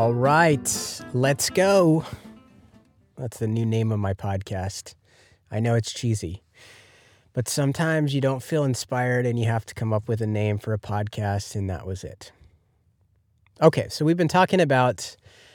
All right, let's go. That's the new name of my podcast. I know it's cheesy, but sometimes you don't feel inspired and you have to come up with a name for a podcast, and that was it. Okay, so we've been talking about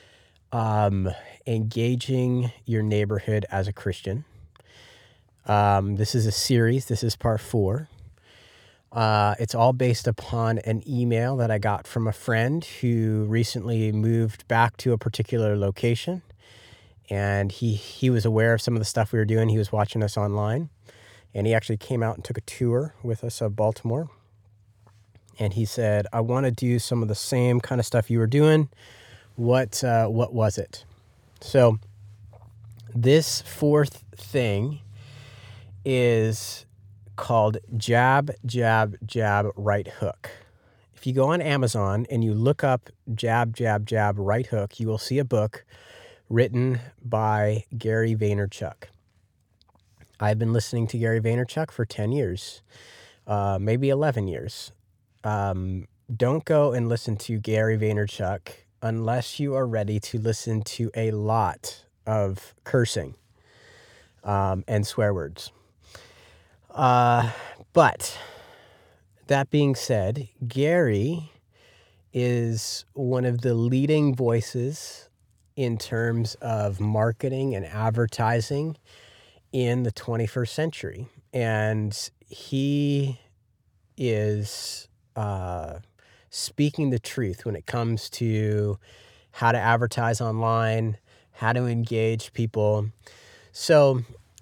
engaging your neighborhood as a Christian. This is a series. This is part 4. It's all based upon an email that I got from a friend who recently moved back to a particular location. And he was aware of some of the stuff we were doing. He was watching us online. And he actually came out and took a tour with us of Baltimore. And he said, I want to do some of the same kind of stuff you were doing. What was it? So this 4th thing is called jab, jab, jab, right hook. If you go on Amazon and you look up jab, jab, jab, right hook, you will see a book written by Gary Vaynerchuk. I've been listening to Gary Vaynerchuk for 10 years, maybe 11 years. Don't go and listen to Gary Vaynerchuk unless you are ready to listen to a lot of cursing and swear words. But that being said, Gary is one of the leading voices in terms of marketing and advertising in the 21st century. And he is speaking the truth when it comes to how to advertise online, how to engage people. So,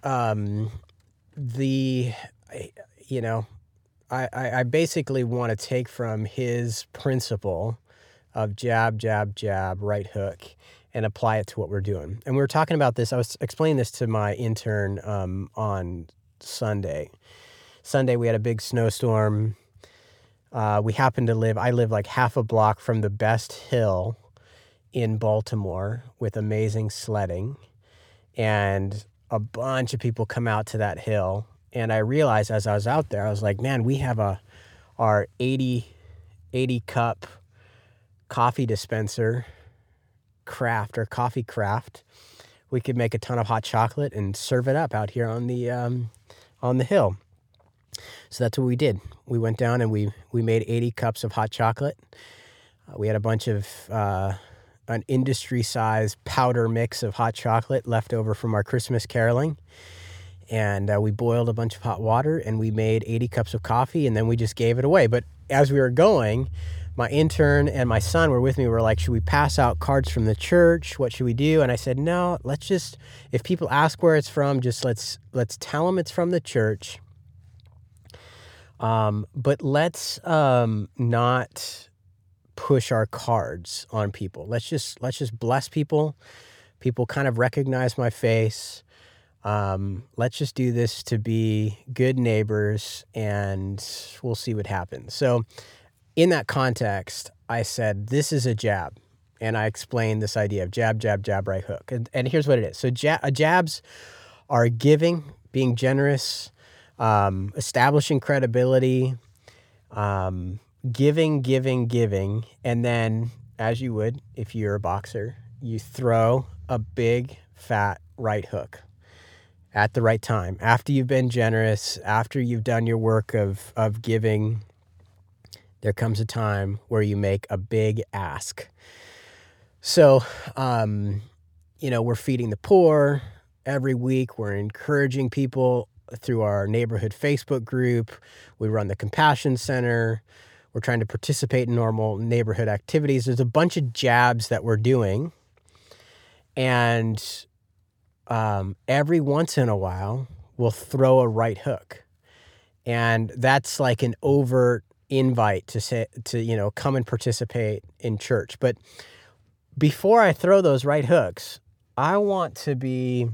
I basically want to take from his principle of jab, jab, jab, right hook, and apply it to what we're doing. And we were talking about this. I was explaining this to my intern on Sunday. Sunday, we had a big snowstorm. I live like half a block from the best hill in Baltimore with amazing sledding. And a bunch of people come out to that hill. And I realized as I was out there, I was like, man, we have our 80 cup coffee dispenser coffee craft. We could make a ton of hot chocolate and serve it up out here on the hill. So that's what we did. We went down and we made 80 cups of hot chocolate. We had a bunch of an industry-sized powder mix of hot chocolate left over from our Christmas caroling. And we boiled a bunch of hot water and we made 80 cups of coffee, and then we just gave it away. But as we were going, my intern and my son were with me. We were like, should we pass out cards from the church? What should we do? And I said, no, let's just, if people ask where it's from, just let's tell them it's from the church. But let's not push our cards on people. Let's just bless people. People kind of recognize my face. Let's just do this to be good neighbors, and we'll see what happens. So in that context, I said, this is a jab. And I explained this idea of jab, jab, jab, right hook. And here's what it is. So jabs are giving, being generous, establishing credibility, giving. And then, as you would if you're a boxer, you throw a big, fat right hook at the right time. After you've been generous, after you've done your work of giving, there comes a time where you make a big ask. So, we're feeding the poor every week. We're encouraging people through our neighborhood Facebook group. We run the Compassion Center. We're trying to participate in normal neighborhood activities. There's a bunch of jabs that we're doing. And every once in a while, we'll throw a right hook. And that's like an overt invite to come and participate in church. But before I throw those right hooks, I want to be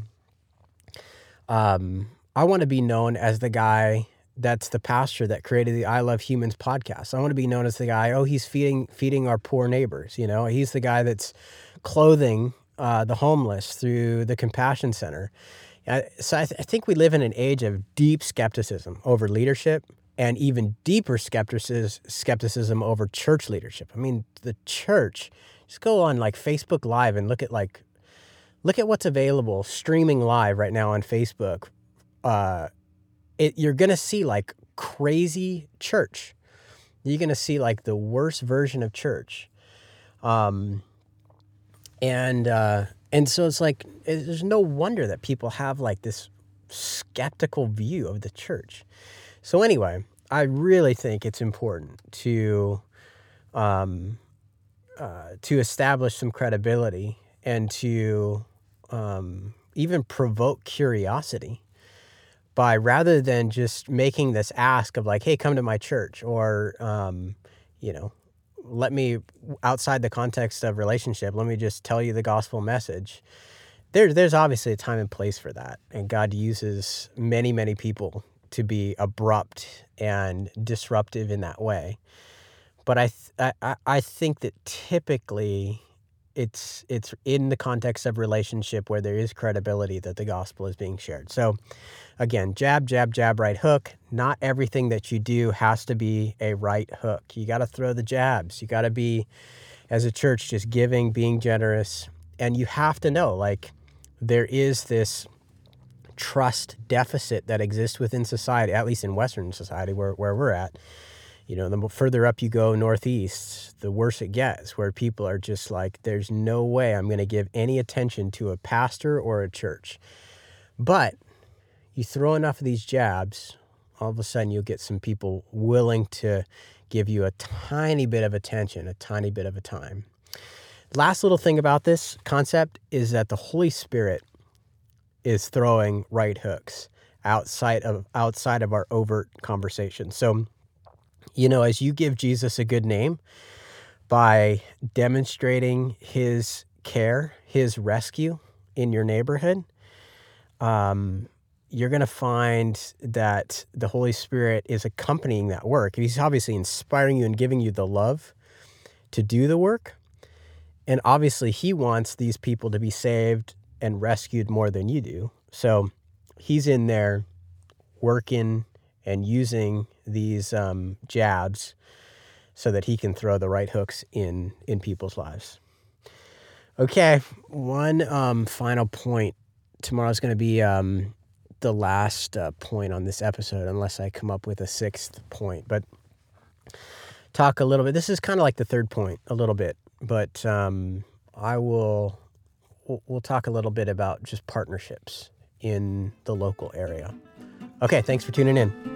known as the guy that's the pastor that created the I Love Humans podcast. I want to be known as the guy, he's feeding our poor neighbors. He's the guy that's clothing the homeless through the Compassion Center. So I think we live in an age of deep skepticism over leadership, and even deeper skepticism over church leadership. I mean, the church Just go on like Facebook Live and look at what's available streaming live right now on Facebook. You're gonna see like crazy church. You're gonna see like the worst version of church. And so it's like, there's no wonder that people have like this skeptical view of the church. So anyway, I really think it's important to establish some credibility and to even provoke curiosity by, rather than just making this ask of like, hey, come to my church, or, let me, outside the context of relationship, let me just tell you the gospel message. There's obviously a time and place for that. And God uses many, many people to be abrupt and disruptive in that way. But I think that typically it's in the context of relationship where there is credibility that the gospel is being shared. So again, jab, jab, jab, right hook. Not everything that you do has to be a right hook. You got to throw the jabs. You got to be, as a church, just giving, being generous. And you have to know, like, there is this trust deficit that exists within society, at least in Western society where we're at. The further up you go northeast, the worse it gets, where people are just like, there's no way I'm going to give any attention to a pastor or a church. But you throw enough of these jabs, all of a sudden you'll get some people willing to give you a tiny bit of attention, a tiny bit of a time. Last little thing about this concept is that the Holy Spirit is throwing right hooks outside of our overt conversation. So, as you give Jesus a good name by demonstrating his care, his rescue in your neighborhood, you're going to find that the Holy Spirit is accompanying that work. He's obviously inspiring you and giving you the love to do the work. And obviously he wants these people to be saved and rescued more than you do. So he's in there working and using these jabs so that he can throw the right hooks in people's lives. Okay, one final point. Tomorrow's going to be the last point on this episode, unless I come up with a sixth point. But talk a little bit. This is kind of like the third point a little bit, but we'll talk a little bit about just partnerships in the local area. Okay, thanks for tuning in.